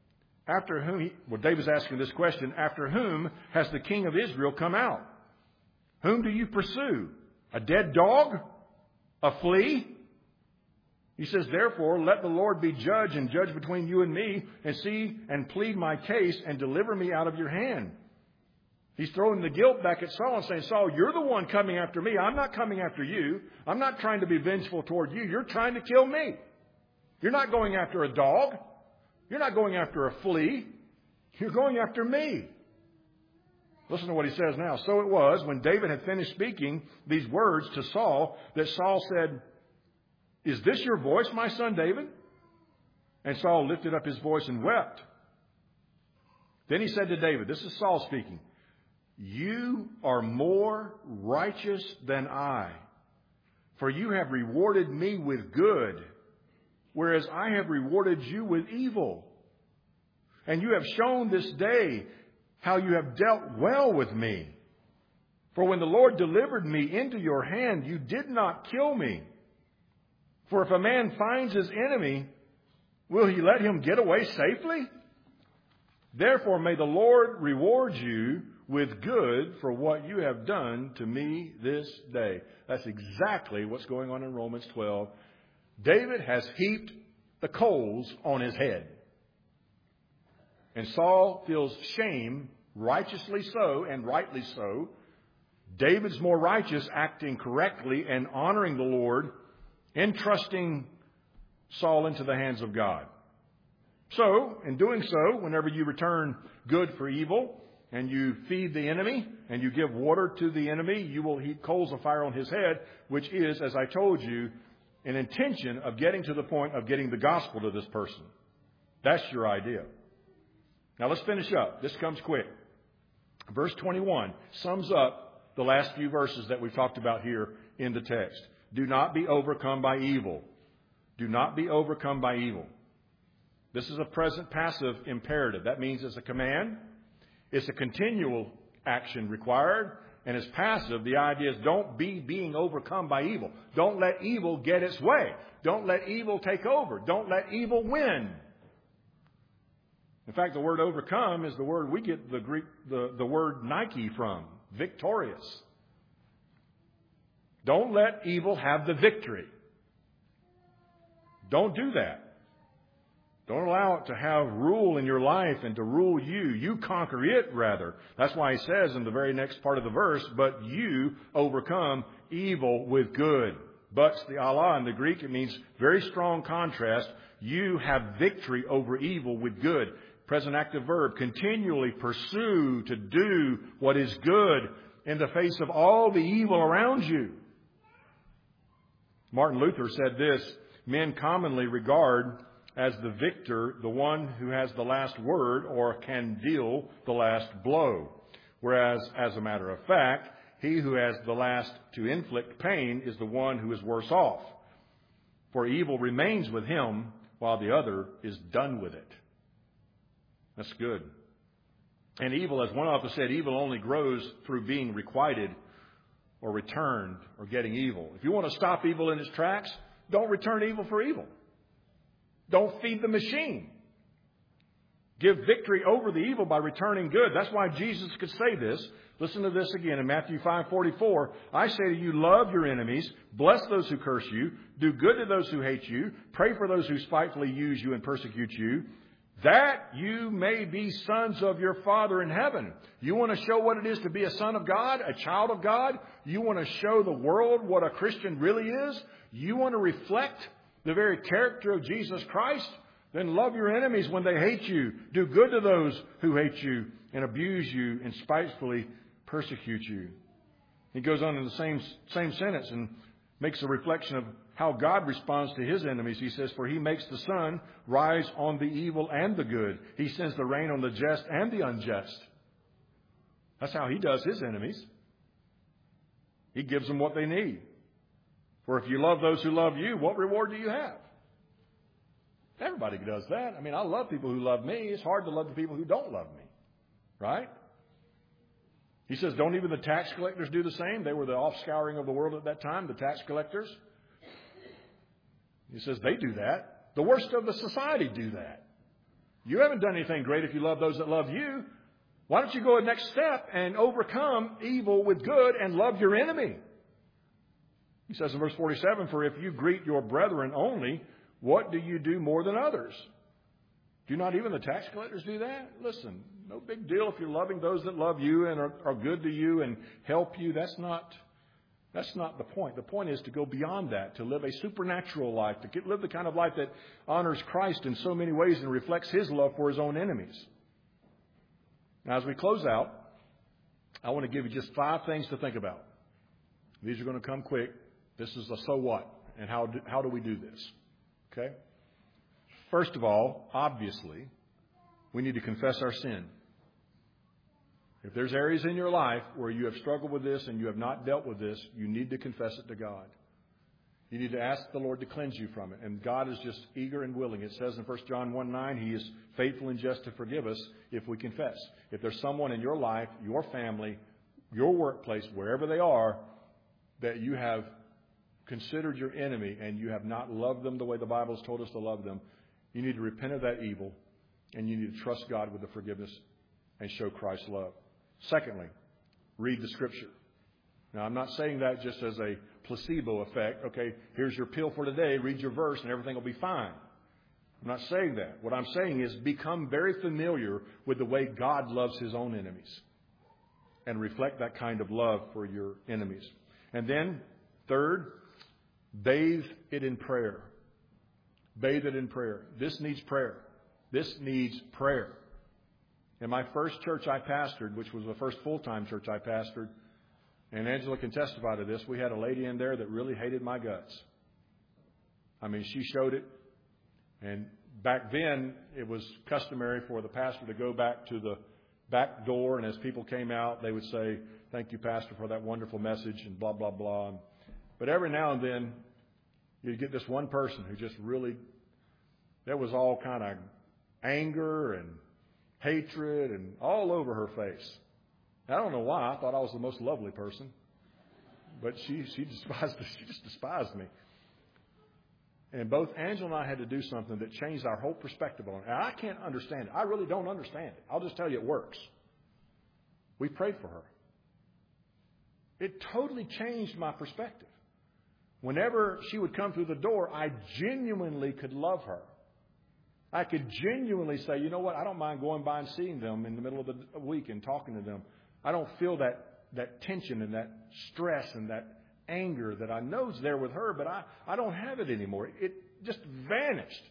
David's asking this question, after whom has the king of Israel come out? Whom do you pursue? A dead dog? A flea? He says, therefore, let the Lord be judge and judge between you and me, and see and plead my case and deliver me out of your hand. He's throwing the guilt back at Saul and saying, Saul, you're the one coming after me. I'm not coming after you. I'm not trying to be vengeful toward you. You're trying to kill me. You're not going after a dog. You're not going after a flea. You're going after me. Listen to what he says now. So it was, when David had finished speaking these words to Saul, that Saul said, is this your voice, my son David? And Saul lifted up his voice and wept. Then he said to David, this is Saul speaking, you are more righteous than I, for you have rewarded me with good, whereas I have rewarded you with evil. And you have shown this day how you have dealt well with me. For when the Lord delivered me into your hand, you did not kill me. For if a man finds his enemy, will he let him get away safely? Therefore may the Lord reward you with good for what you have done to me this day. That's exactly what's going on in Romans 12. David has heaped the coals on his head. And Saul feels shame, righteously so and rightly so. David's more righteous, acting correctly and honoring the Lord, entrusting Saul into the hands of God. So, in doing so, whenever you return good for evil and you feed the enemy and you give water to the enemy, you will heap coals of fire on his head, which is, as I told you, an intention of getting to the point of getting the gospel to this person. That's your idea. Now let's finish up. This comes quick. Verse 21 sums up the last few verses that we've talked about here in the text. Do not be overcome by evil. Do not be overcome by evil. This is a present passive imperative. That means it's a command. It's a continual action required. And as passive, the idea is don't be being overcome by evil. Don't let evil get its way. Don't let evil take over. Don't let evil win. In fact, the word overcome is the word we get the Greek, the word Nike from, victorious. Don't let evil have the victory. Don't do that. Don't allow it to have rule in your life and to rule you. You conquer it, rather. That's why he says in the very next part of the verse, but you overcome evil with good. But's the Allah in the Greek. It means very strong contrast. You have victory over evil with good. Present active verb, continually pursue to do what is good in the face of all the evil around you. Martin Luther said this, men commonly regard as the victor the one who has the last word or can deal the last blow. Whereas, as a matter of fact, he who has the last to inflict pain is the one who is worse off. For evil remains with him while the other is done with it. That's good. And evil, as one author said, evil only grows through being requited or returned or getting evil. If you want to stop evil in its tracks, don't return evil for evil. Don't feed the machine. Give victory over the evil by returning good. That's why Jesus could say this. Listen to this again in Matthew 5:44. I say to you, love your enemies, bless those who curse you, do good to those who hate you, pray for those who spitefully use you and persecute you, that you may be sons of your Father in heaven. You want to show what it is to be a son of God, a child of God? You want to show the world what a Christian really is? You want to reflect the very character of Jesus Christ? Then love your enemies when they hate you. Do good to those who hate you and abuse you and spitefully persecute you. He goes on in the same sentence and makes a reflection of how God responds to his enemies. He says, for he makes the sun rise on the evil and the good. He sends the rain on the just and the unjust. That's how he does his enemies. He gives them what they need. For if you love those who love you, what reward do you have? Everybody does that. I mean, I love people who love me. It's hard to love the people who don't love me. Right? He says, don't even the tax collectors do the same? They were the offscouring of the world at that time, the tax collectors. He says, they do that. The worst of the society do that. You haven't done anything great if you love those that love you. Why don't you go a next step and overcome evil with good and love your enemy? He says in verse 47, for if you greet your brethren only, what do you do more than others? Do not even the tax collectors do that? Listen, no big deal if you're loving those that love you and are good to you and help you. That's not the point. The point is to go beyond that, to live a supernatural life, to live the kind of life that honors Christ in so many ways and reflects His love for His own enemies. Now, as we close out, I want to give you just 5 things to think about. These are going to come quick. This is the so what, and how do we do this? Okay? First of all, obviously, we need to confess our sin. If there's areas in your life where you have struggled with this and you have not dealt with this, you need to confess it to God. You need to ask the Lord to cleanse you from it. And God is just eager and willing. It says in 1 John 1:9, He is faithful and just to forgive us if we confess. If there's someone in your life, your family, your workplace, wherever they are, that you have considered your enemy and you have not loved them the way the Bible has told us to love them, you need to repent of that evil and you need to trust God with the forgiveness and show Christ's love. Secondly, read the Scripture. Now, I'm not saying that just as a placebo effect. Okay, here's your pill for today. Read your verse and everything will be fine. I'm not saying that. What I'm saying is become very familiar with the way God loves His own enemies and reflect that kind of love for your enemies. And then, third, bathe it in prayer. Bathe it in prayer. This needs prayer. This needs prayer. In my first church I pastored, which was the first full-time church I pastored, and Angela can testify to this, we had a lady in there that really hated my guts. I mean, she showed it. And back then, it was customary for the pastor to go back to the back door, and as people came out, they would say, "Thank you, Pastor, for that wonderful message," and blah, blah, blah. But every now and then, you'd get this one person who just really, there was all kind of anger and hatred and all over her face. I don't know why. I thought I was the most lovely person. But she just despised me. And both Angela and I had to do something that changed our whole perspective on it. And I can't understand it. I really don't understand it. I'll just tell you it works. We prayed for her. It totally changed my perspective. Whenever she would come through the door, I genuinely could love her. I could genuinely say, you know what, I don't mind going by and seeing them in the middle of the week and talking to them. I don't feel that tension and that stress and that anger that I know is there with her, but I don't have it anymore. It just vanished.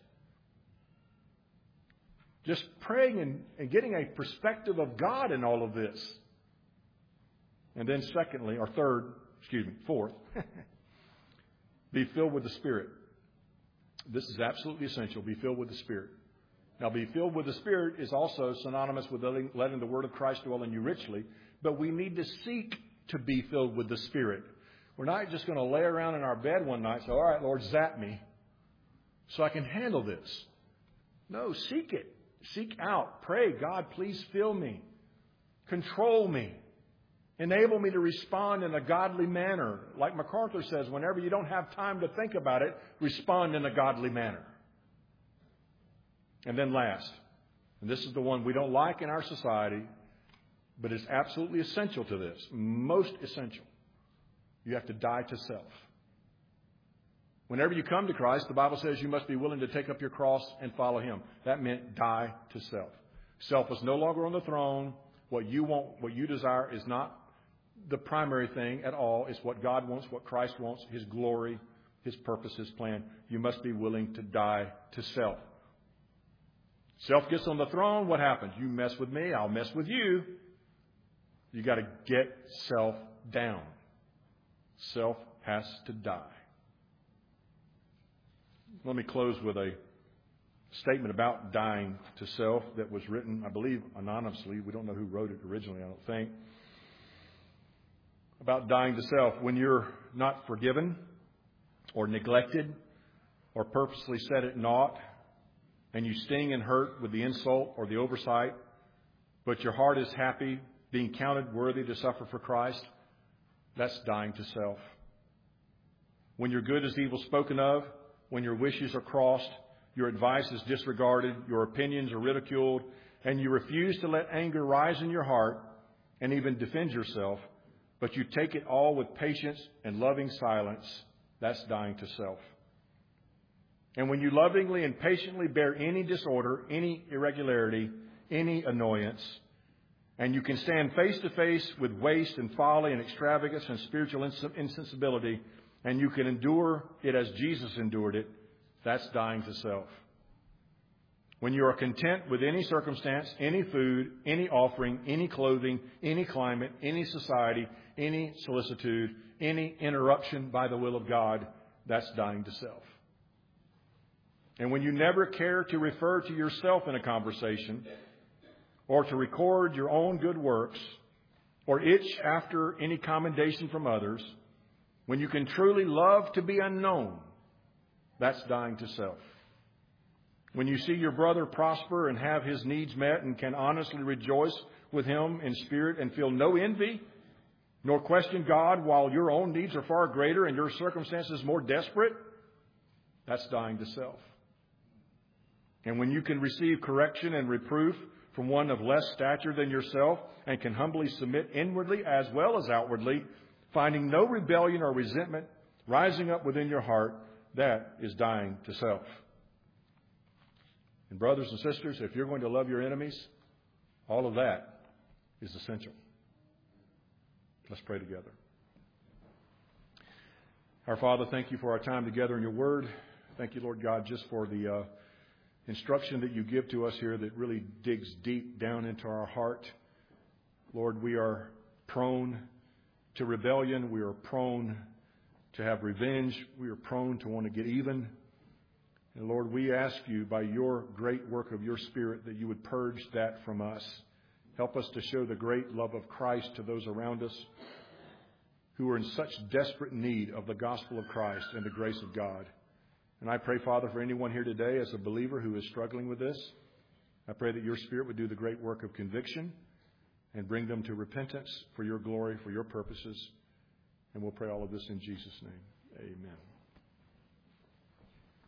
Just praying and getting a perspective of God in all of this. And then fourth, be filled with the Spirit. This is absolutely essential. Be filled with the Spirit. Now, be filled with the Spirit is also synonymous with letting the Word of Christ dwell in you richly. But we need to seek to be filled with the Spirit. We're not just going to lay around in our bed one night and say, all right, Lord, zap me so I can handle this. No, seek it. Seek out. Pray, God, please fill me. Control me. Enable me to respond in a godly manner. Like MacArthur says, whenever you don't have time to think about it, respond in a godly manner. And then last, and this is the one we don't like in our society, but it's absolutely essential to this. Most essential. You have to die to self. Whenever you come to Christ, the Bible says you must be willing to take up your cross and follow Him. That meant die to self. Self is no longer on the throne. What you want, what you desire is not the primary thing at all. It's what God wants, what Christ wants, His glory, His purpose, His plan. You must be willing to die to self. Self gets on the throne, what happens? You mess with me, I'll mess with you. You got to get self down. Self has to die. Let me close with a statement about dying to self that was written, I believe, anonymously. We don't know who wrote it originally, I don't think. About dying to self. When you're not forgiven or neglected or purposely set at naught, and you sting and hurt with the insult or the oversight, but your heart is happy being counted worthy to suffer for Christ, that's dying to self. When your good is evil spoken of, when your wishes are crossed, your advice is disregarded, your opinions are ridiculed, and you refuse to let anger rise in your heart and even defend yourself, but you take it all with patience and loving silence, that's dying to self. And when you lovingly and patiently bear any disorder, any irregularity, any annoyance, and you can stand face to face with waste and folly and extravagance and spiritual insensibility, and you can endure it as Jesus endured it, that's dying to self. When you are content with any circumstance, any food, any offering, any clothing, any climate, any society, any solicitude, any interruption by the will of God, that's dying to self. And when you never care to refer to yourself in a conversation, or to record your own good works, or itch after any commendation from others, when you can truly love to be unknown, that's dying to self. When you see your brother prosper and have his needs met and can honestly rejoice with him in spirit and feel no envy, nor question God while your own needs are far greater and your circumstances more desperate, that's dying to self. And when you can receive correction and reproof from one of less stature than yourself and can humbly submit inwardly as well as outwardly, finding no rebellion or resentment rising up within your heart, that is dying to self. And brothers and sisters, if you're going to love your enemies, all of that is essential. Let's pray together. Our Father, thank you for our time together in your word. Thank you, Lord God, just for the instruction that you give to us here that really digs deep down into our heart. Lord, we are prone to rebellion. We are prone to have revenge. We are prone to want to get even. And Lord, we ask you by your great work of your Spirit that you would purge that from us. Help us to show the great love of Christ to those around us who are in such desperate need of the gospel of Christ and the grace of God. And I pray, Father, for anyone here today as a believer who is struggling with this, I pray that your Spirit would do the great work of conviction and bring them to repentance for your glory, for your purposes. And we'll pray all of this in Jesus' name. Amen.